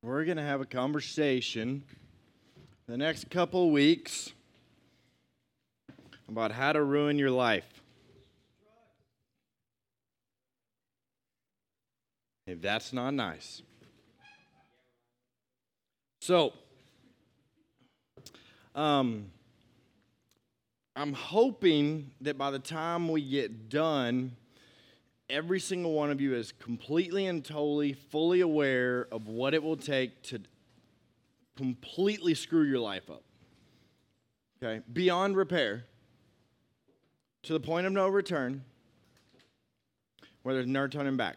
We're going to have a conversation the next couple weeks about how to ruin your life. If that's not nice. So, I'm hoping that by the time we get done, every single one of you is completely and totally, fully aware of what it will take to completely screw your life up. Okay? Beyond repair, to the point of no return, where there's no turning back.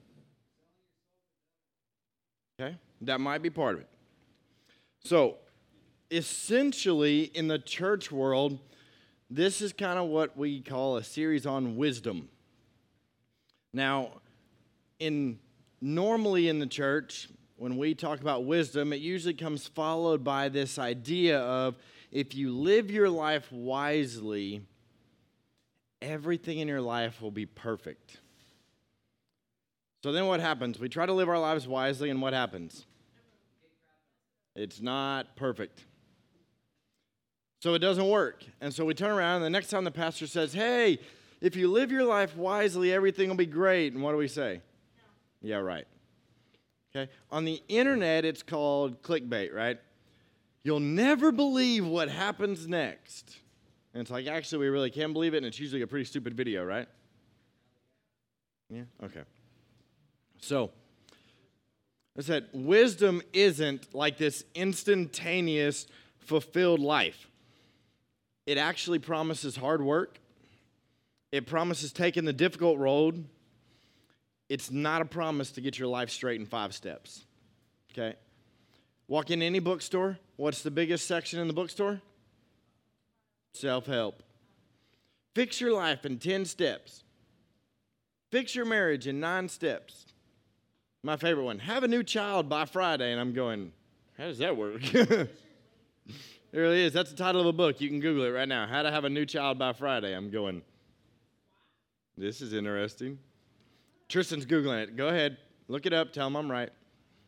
Okay? That might be part of it. So, essentially, in the church world, this is kind of what we call a series on wisdom. Now, normally in the church, when we talk about wisdom, it usually comes followed by this idea of if you live your life wisely, everything in your life will be perfect. So then what happens? We try to live our lives wisely, and what happens? It's not perfect. So it doesn't work. And so we turn around, and the next time the pastor says, hey, if you live your life wisely, everything will be great. And what do we say? No. Yeah, right. Okay. On the internet, it's called clickbait, right? You'll never believe what happens next. And it's like, actually, we really can believe it, and it's usually a pretty stupid video, right? Yeah? Okay. So, I said, wisdom isn't like this instantaneous, fulfilled life. It actually promises hard work. It promises taking the difficult road. It's not a promise to get your life straight in 5 steps. Okay? Walk in any bookstore. What's the biggest section in the bookstore? Self-help. Fix your life in 10 steps. Fix your marriage in 9 steps. My favorite one, have a new child by Friday. And I'm going, how does that work? It really is. That's the title of a book. You can Google it right now. How to have a new child by Friday. I'm going, this is interesting. Tristan's Googling it. Go ahead. Look it up. Tell him I'm right.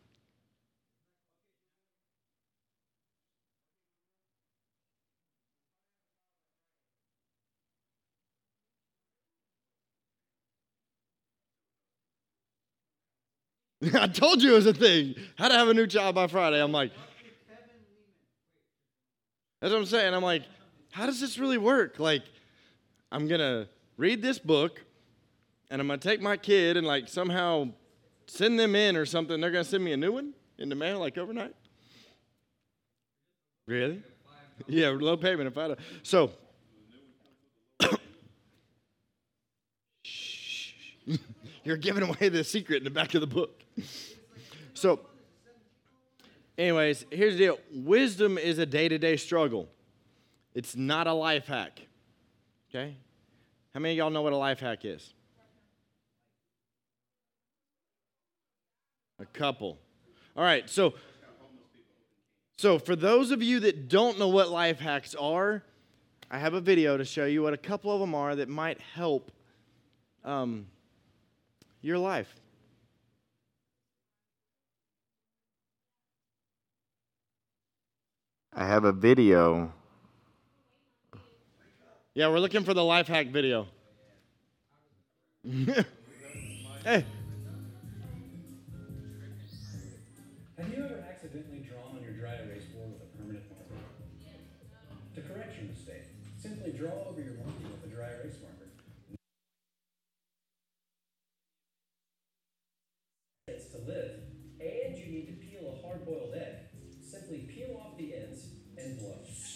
I told you it was a thing. How to have a new child by Friday. I'm like, that's what I'm saying. I'm like, how does this really work? Like, I'm going to read this book, and I'm going to take my kid and, like, somehow send them in or something. They're going to send me a new one in the mail, like, overnight? Really? Yeah, low payment if I don't. So, you're giving away the secret in the back of the book. So, anyways, here's the deal. Wisdom is a day-to-day struggle. It's not a life hack. Okay? How many of y'all know what a life hack is? A couple. All right, so for those of you that don't know what life hacks are, I have a video to show you what a couple of them are that might help your life. I have a video. Yeah, we're looking for the life hack video. Hey. Have you ever accidentally drawn on your dry erase board with a permanent marker? To correct your mistake, simply draw over your marker with a dry erase marker. It's to live, and you need to peel a hard-boiled egg. Simply peel off the ends and blow.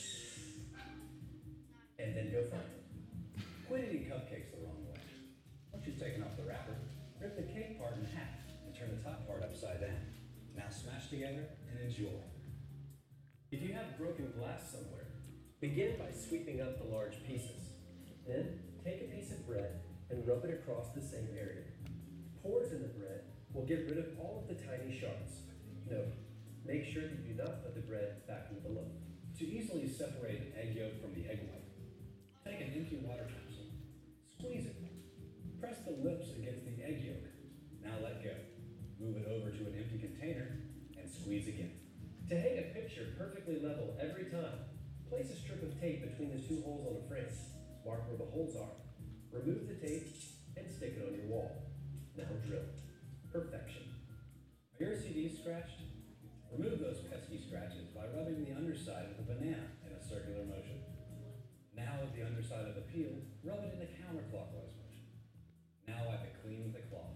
And then go find them. Quit eating cupcakes the wrong way. Once you've taken off the wrapper, rip the cake part in half and turn the top part upside down. Now smash together and enjoy. If you have broken glass somewhere, begin by sweeping up the large pieces. Then, take a piece of bread and rub it across the same area. Pores in the bread will get rid of all of the tiny shards. Note, make sure that you do not put the bread back into the loaf. To easily separate an egg yolk from the egg white, take an empty water capsule, squeeze it, press the lips against the egg yolk. Now let go. Move it over to an empty container and squeeze again. To hang a picture perfectly level every time, place a strip of tape between the two holes on the frame. Mark where the holes are. Remove the tape and stick it on your wall. Now drill. Perfection. Are your CDs scratched? Remove those pesky scratches by rubbing the underside of the banana in a circular motion. Now with the underside of the peel, rub it in a counterclockwise motion. Now wipe it clean with a cloth.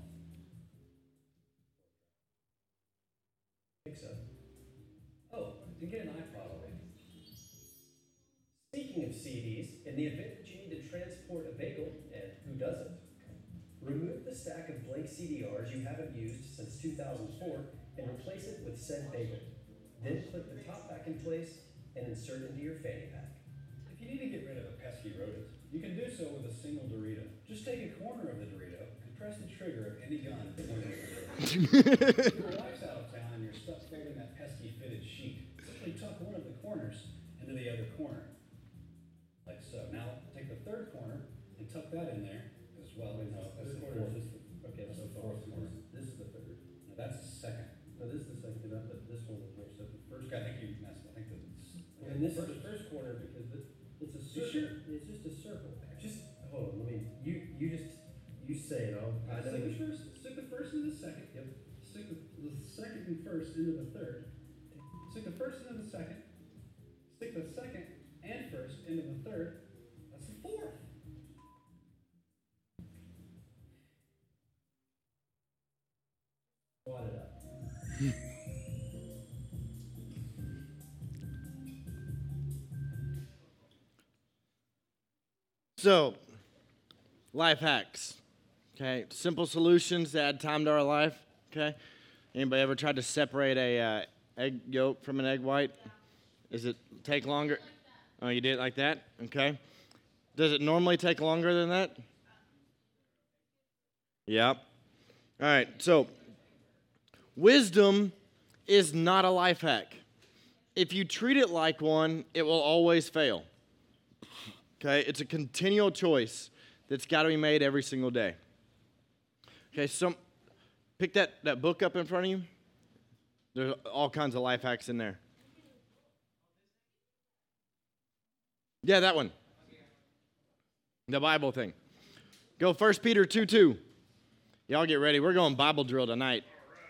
Think so. Oh, you get an iPod already. Speaking of CDs, in the event that you need to transport a bagel, and who doesn't, remove the stack of blank CDRs you haven't used since 2004 and replace it with said bagel. Then clip the top back in place and insert into your fanny pack. If you need to get rid of a pesky rodent, you can do so with a single Dorito. Just take a corner of the Dorito and press the trigger of any gun. If your wife's out of town and you're stuck folding that pesky fitted sheet, simply tuck one of the corners into the other corner. Like so. Now take the third corner and tuck that in there as well. No, that's the fourth. Okay, that's the fourth corner. This is the third. No, that's the second. No, this is the second. But this one is more. So the first. I think you messed. I think and this is the first corner because it's a circle. Sure? It's just a circle. Just hold on. Let me. You say it. I stick the first. Stick the first into the second. Yep. Stick the second and first into the third. Stick the first into the second. Stick the second and first into the third. That's the fourth. Wad it up. So, life hacks. Okay, simple solutions to add time to our life. Okay, anybody ever tried to separate a egg yolk from an egg white? Does it take longer? Oh, you did it like that? Okay. Does it normally take longer than that? Yep. All right, so wisdom is not a life hack. If you treat it like one, it will always fail. Okay, it's a continual choice that's got to be made every single day. Okay, pick that book up in front of you. There's all kinds of life hacks in there. Yeah, that one. The Bible thing. Go 1 Peter 2:2. Y'all get ready. We're going Bible drill tonight.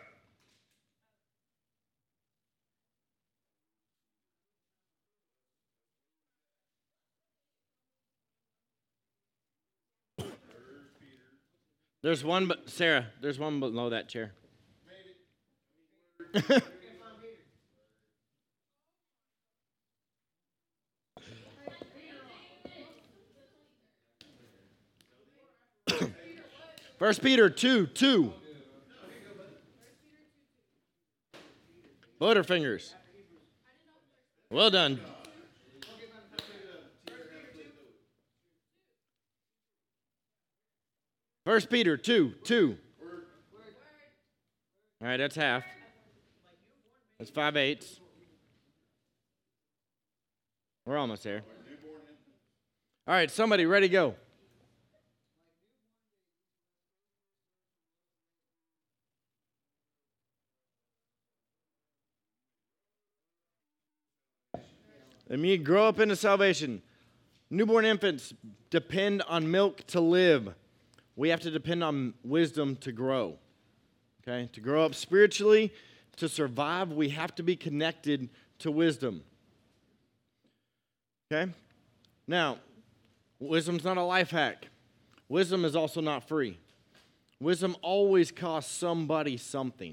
There's one, but Sarah, there's one below that chair. First Peter 2:2. Butterfingers. Well done. First Peter 2:2. All right, that's half. That's 5/8. We're almost there. All right, somebody ready to go. And you grow up into salvation. Newborn infants depend on milk to live. We have to depend on wisdom to grow. Okay? To grow up spiritually, to survive, we have to be connected to wisdom. Okay? Now, wisdom's not a life hack. Wisdom is also not free. Wisdom always costs somebody something.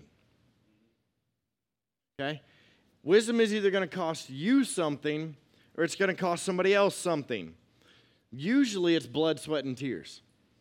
Okay? Wisdom is either going to cost you something or it's going to cost somebody else something. Usually it's blood, sweat, and tears.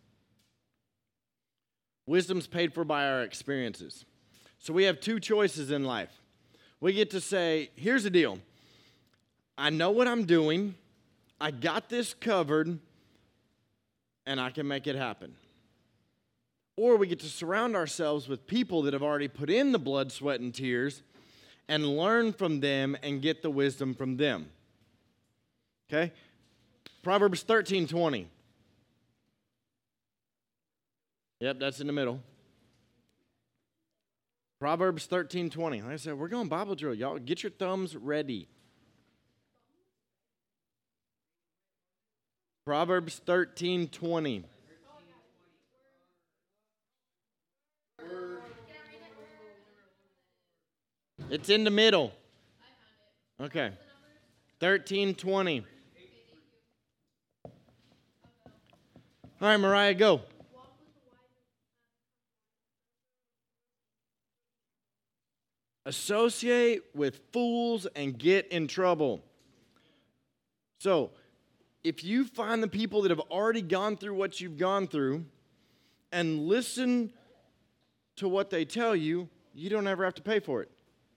Wisdom's paid for by our experiences. So we have two choices in life. We get to say, here's the deal. I know what I'm doing. I got this covered, and I can make it happen. Or we get to surround ourselves with people that have already put in the blood, sweat, and tears and learn from them and get the wisdom from them. Okay? Proverbs 13:20. Yep, that's in the middle. Proverbs 13:20. Like I said, we're going Bible drill. Y'all get your thumbs ready. Proverbs 13:20. It's in the middle. Okay. 13:20. All right, Mariah, go. Associate with fools and get in trouble. So, if you find the people that have already gone through what you've gone through and listen to what they tell you, you don't ever have to pay for it.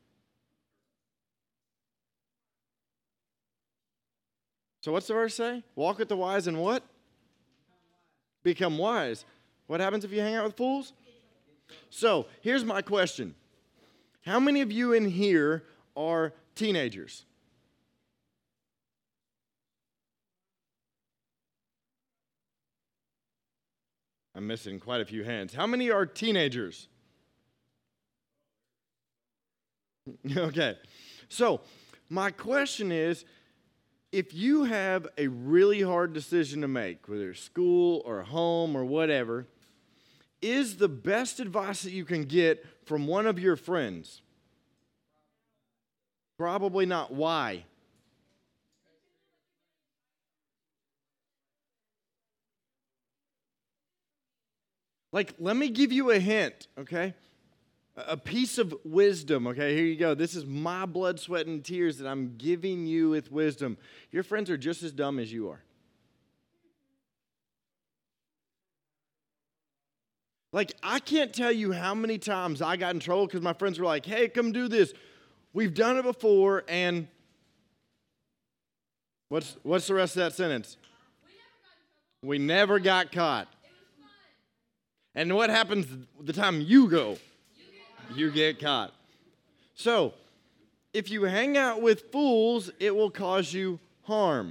So what's the verse say? Walk with the wise and what? Become wise. What happens if you hang out with fools? So, here's my question. How many of you in here are teenagers? I'm missing quite a few hands. How many are teenagers? Okay. So, my question is, if you have a really hard decision to make, whether it's school or home or whatever, is the best advice that you can get from one of your friends? Probably not. Why? Like, let me give you a hint, okay? A piece of wisdom, okay? Here you go. This is my blood, sweat, and tears that I'm giving you with wisdom. Your friends are just as dumb as you are. Like, I can't tell you how many times I got in trouble because my friends were like, hey, come do this. We've done it before, and what's the rest of that sentence? We never got caught. And what happens the time you go? You get caught. So, if you hang out with fools, it will cause you harm.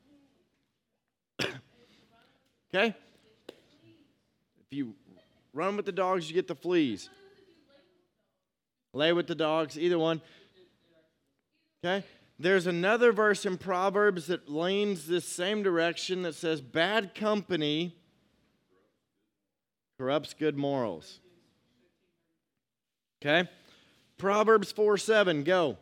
Okay? If you run with the dogs, you get the fleas. Lay with the dogs, either one. Okay? There's another verse in Proverbs that leans this same direction that says, bad company corrupts good morals. Okay? Proverbs 4:7, go.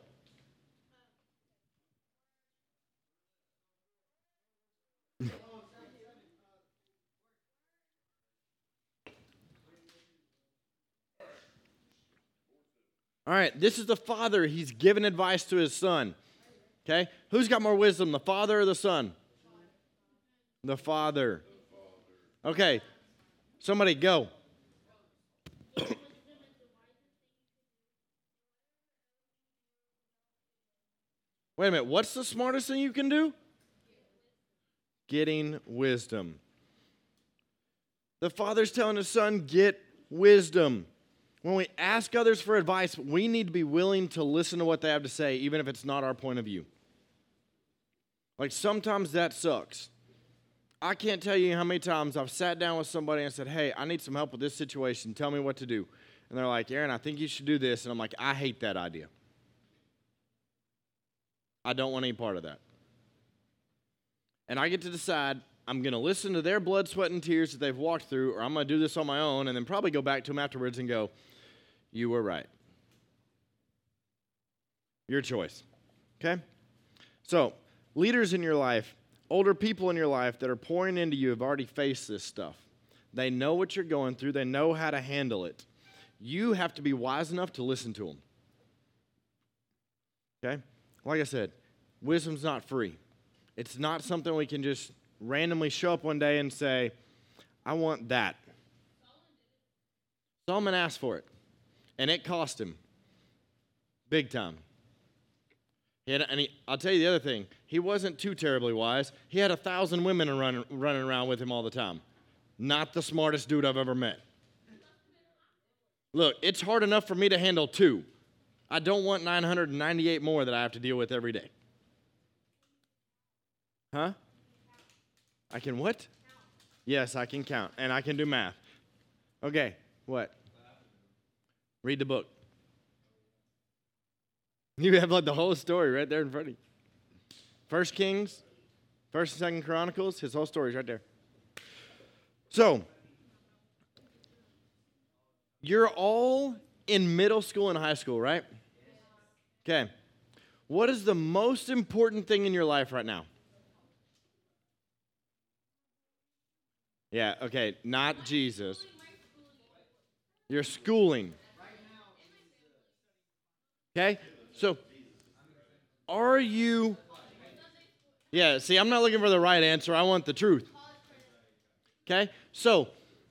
All right, this is the father. He's giving advice to his son. Okay? Who's got more wisdom, the father or the son? The father. Okay, somebody go. Wait a minute, what's the smartest thing you can do? Getting wisdom. The father's telling his son, get wisdom. When we ask others for advice, we need to be willing to listen to what they have to say, even if it's not our point of view. Like, sometimes that sucks. I can't tell you how many times I've sat down with somebody and said, hey, I need some help with this situation. Tell me what to do. And they're like, Aaron, I think you should do this. And I'm like, I hate that idea. I don't want any part of that. And I get to decide, I'm going to listen to their blood, sweat, and tears that they've walked through, or I'm going to do this on my own, and then probably go back to them afterwards and go, you were right. Your choice. Okay? So, leaders in your life, older people in your life that are pouring into you have already faced this stuff. They know what you're going through. They know how to handle it. You have to be wise enough to listen to them. Okay? Like I said, wisdom's not free. It's not something we can just randomly show up one day and say, I want that. Solomon asked for it, and it cost him big time. I'll tell you the other thing. He wasn't too terribly wise. He had 1,000 women running around with him all the time. Not the smartest dude I've ever met. Look, it's hard enough for me to handle 2. I don't want 998 more that I have to deal with every day. Huh? I can what? Yes, I can count, and I can do math. Okay, what? Read the book. You have like the whole story right there in front of you. 1 Kings, 1st and 2nd Chronicles, his whole story is right there. So, you're all in middle school and high school, right? Okay. What is the most important thing in your life right now? Yeah, okay, not Jesus. Your schooling. Okay? So, are you... Yeah, see, I'm not looking for the right answer. I want the truth. Okay? So,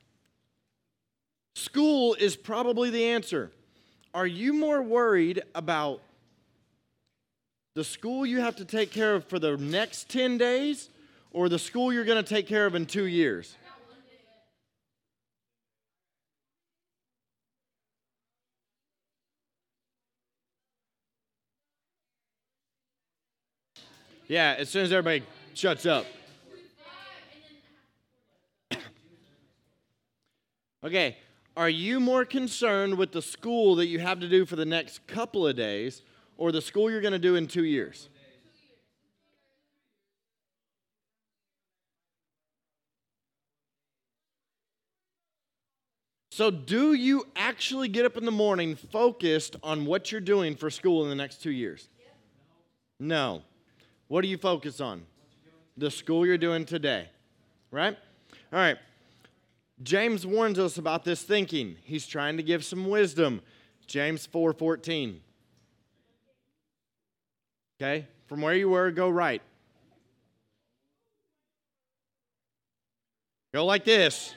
school is probably the answer. Are you more worried about the school you have to take care of for the next 10 days or the school you're going to take care of in 2 years? Yeah, as soon as everybody shuts up. Okay, are you more concerned with the school that you have to do for the next couple of days or the school you're going to do in 2 years? So do you actually get up in the morning focused on what you're doing for school in the next 2 years? No. What do you focus on? The school you're doing today, right? All right. James warns us about this thinking. He's trying to give some wisdom. James 4:14. Okay? From where you were, go right. Go like this.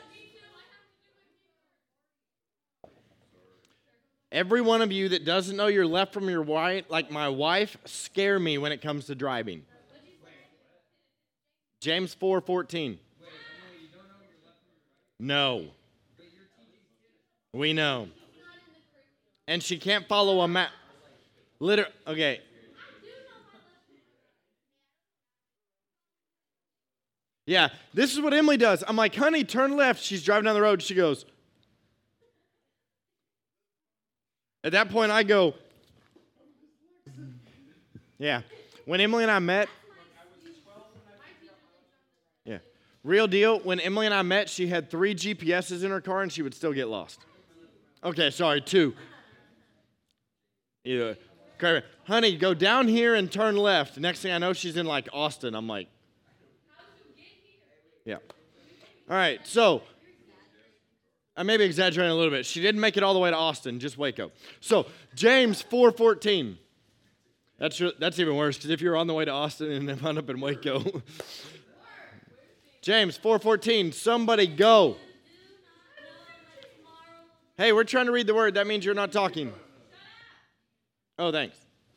Every one of you that doesn't know your left from your right, like my wife, scare me when it comes to driving. James 4:14. No. We know. And she can't follow a map. Okay. Yeah, this is what Emily does. I'm like, honey, turn left. She's driving down the road. She goes. At that point, I go. Yeah. When Emily and I met. Yeah. Real deal. When Emily and I met, she had 3 GPSs in her car and she would still get lost. Okay, sorry, 2. Either. Okay, honey, go down here and turn left. Next thing I know, she's in like Austin. I'm like. Yeah. All right, so. I may be exaggerating a little bit. She didn't make it all the way to Austin, just Waco. So, James 4:14. That's even worse, because if you're on the way to Austin and then wound up in Waco. James 4:14, somebody go. Hey, we're trying to read the word. That means you're not talking. Oh, thanks.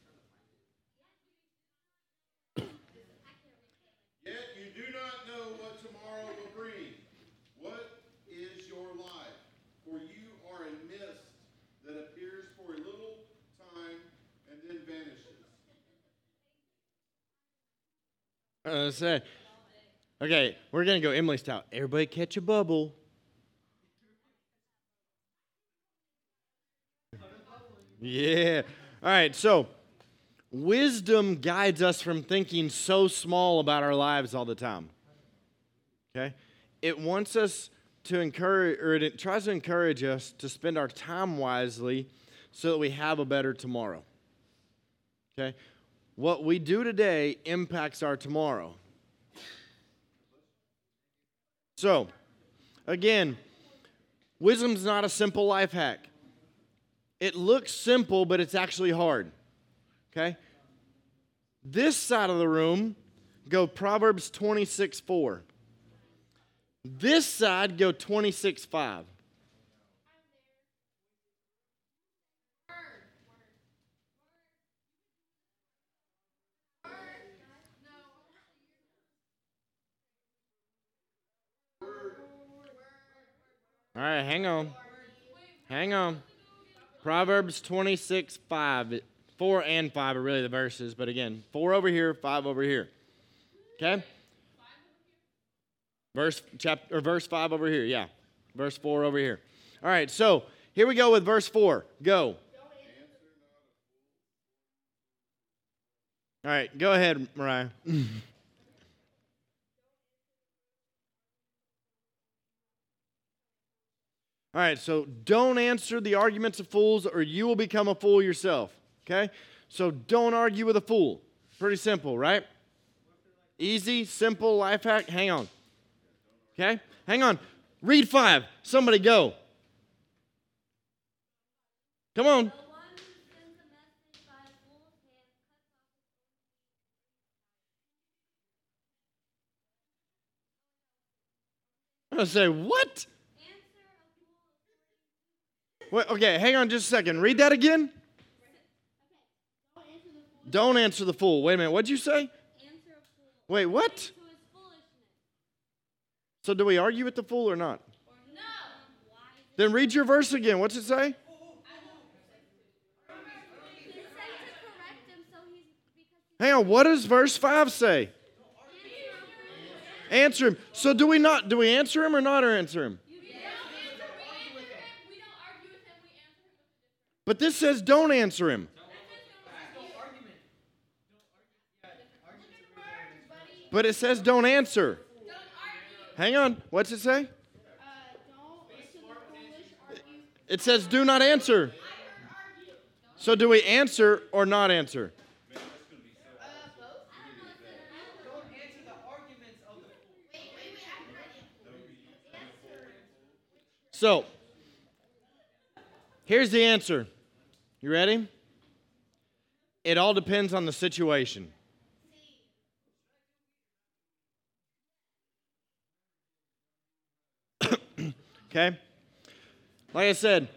Okay, we're going to go Emily's style. Everybody catch a bubble. Yeah. All right, so wisdom guides us from thinking so small about our lives all the time. Okay? It wants us to encourage, or it tries to encourage us to spend our time wisely so that we have a better tomorrow. Okay? What we do today impacts our tomorrow. So, again, wisdom's not a simple life hack. It looks simple, but it's actually hard. Okay? This side of the room, go Proverbs 26:4. This side, go 26:5. All right, hang on. Hang on. Proverbs 26:5. 4 and 5 are really the verses, but again, 4 over here, 5 over here. Okay? Verse 5 over here, yeah. Verse 4 over here. All right, so here we go with verse 4. Go. All right, go ahead, Mariah. All right, so don't answer the arguments of fools or you will become a fool yourself, okay? So don't argue with a fool. Pretty simple, right? Easy, simple life hack. Hang on. Okay? Hang on. Read 5. Somebody go. Come on. I'm going to say, what? Wait, okay, hang on just a second. Read that again. Don't answer the fool. Wait a minute. What'd you say? Wait, what? So do we argue with the fool or not? No. Then read your verse again. What's it say? Hang on. What does verse 5 say? Answer him. So do we answer him or not answer him? But this says don't answer him. But it says don't answer. Hang on. What's it say? It says do not answer. So do we answer or not answer? So, here's the answer. You ready? It all depends on the situation. Okay? Like I said,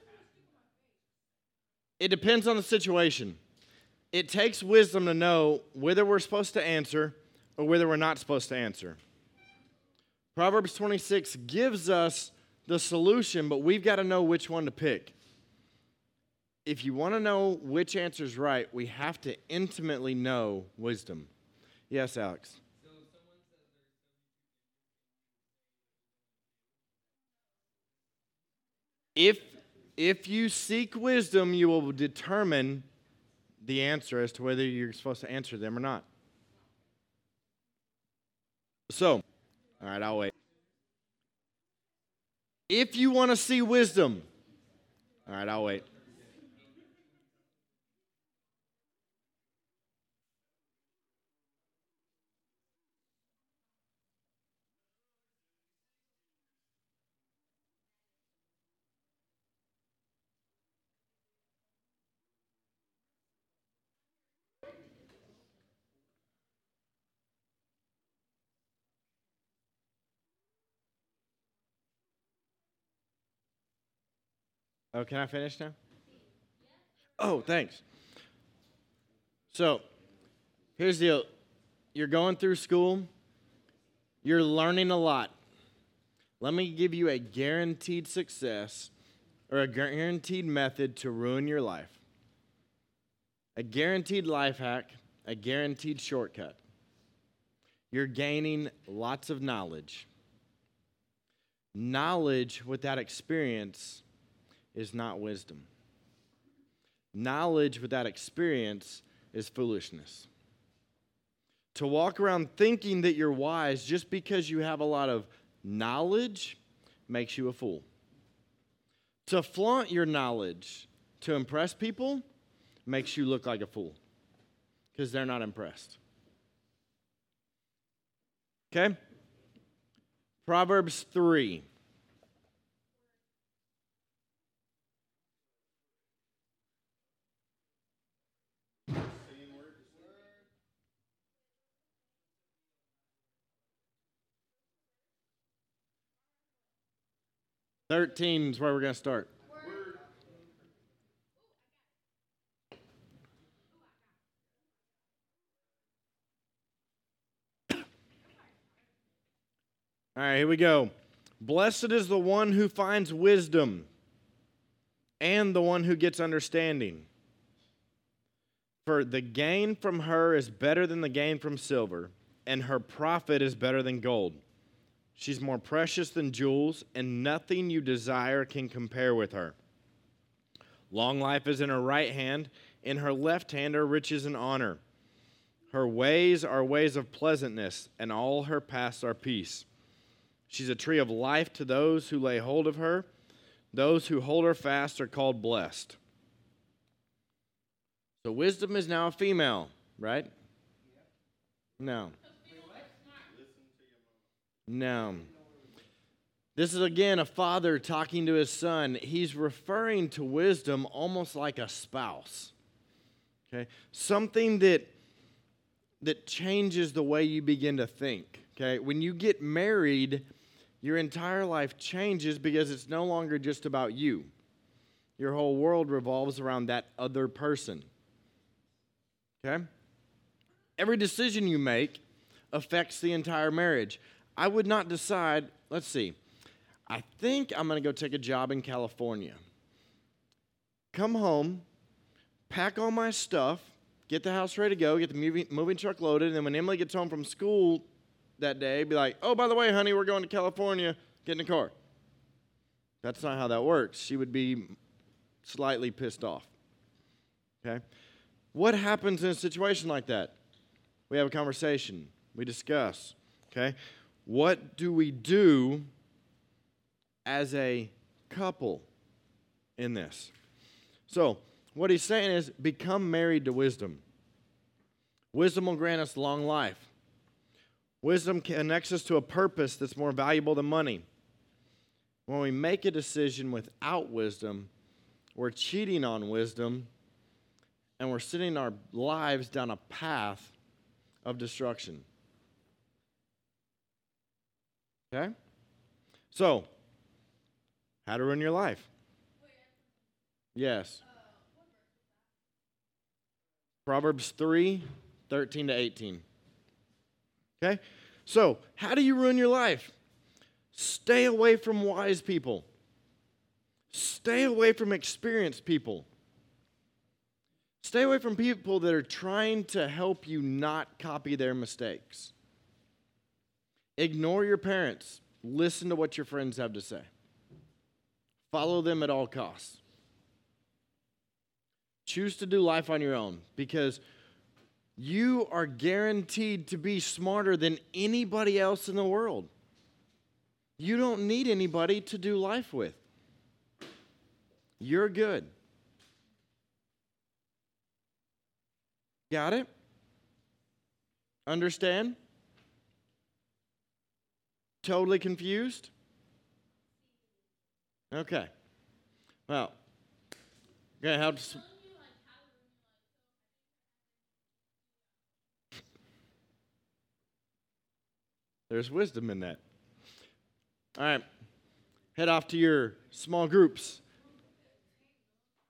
it depends on the situation. It takes wisdom to know whether we're supposed to answer or whether we're not supposed to answer. Proverbs 26 gives us the solution, but we've got to know which one to pick. If you want to know which answer is right, we have to intimately know wisdom. Yes, Alex. If you seek wisdom, you will determine the answer as to whether you're supposed to answer them or not. So, all right, I'll wait. If you want to see wisdom, all right, I'll wait. Oh, can I finish now? Oh, thanks. So, here's the deal. You're going through school. You're learning a lot. Let me give you a guaranteed success or a guaranteed method to ruin your life. A guaranteed life hack, a guaranteed shortcut. You're gaining lots of knowledge. Knowledge without experience is not wisdom. Knowledge without experience is foolishness. To walk around thinking that you're wise just because you have a lot of knowledge makes you a fool. To flaunt your knowledge to impress people makes you look like a fool because they're not impressed. Okay? Proverbs 3. Word. 13 is where we're going to start. All right, here we go. Blessed is the one who finds wisdom and the one who gets understanding. For the gain from her is better than the gain from silver, and her profit is better than gold. She's more precious than jewels, and nothing you desire can compare with her. Long life is in her right hand, in her left hand are riches and honor. Her ways are ways of pleasantness, and all her paths are peace. She's a tree of life to those who lay hold of her. Those who hold her fast are called blessed. So wisdom is now a female, right? No. No. This is again a father talking to his son. He's referring to wisdom almost like a spouse. Okay? Something that changes the way you begin to think. Okay? When you get married, your entire life changes because it's no longer just about you. Your whole world revolves around that other person. Okay? Every decision you make affects the entire marriage. I would not decide, let's see, I think I'm going to go take a job in California. Come home, pack all my stuff, get the house ready to go, get the moving truck loaded, and then when Emily gets home from school that day, be like, oh, by the way, honey, we're going to California, get in the car. That's not how that works. She would be slightly pissed off. Okay? What happens in a situation like that? We have a conversation. We discuss. Okay? What do we do as a couple in this? So, what he's saying is become married to wisdom. Wisdom will grant us long life. Wisdom connects us to a purpose that's more valuable than money. When we make a decision without wisdom, we're cheating on wisdom, and we're sending our lives down a path of destruction. Okay? So, how to run your life? Yes. Proverbs 3:13-18. Okay? So, how do you ruin your life? Stay away from wise people. Stay away from experienced people. Stay away from people that are trying to help you not copy their mistakes. Ignore your parents. Listen to what your friends have to say. Follow them at all costs. Choose to do life on your own because you are guaranteed to be smarter than anybody else in the world. You don't need anybody to do life with. You're good. Got it? Understand? Totally confused? Okay. Well, okay, how to... There's wisdom in that. All right. Head off to your small groups.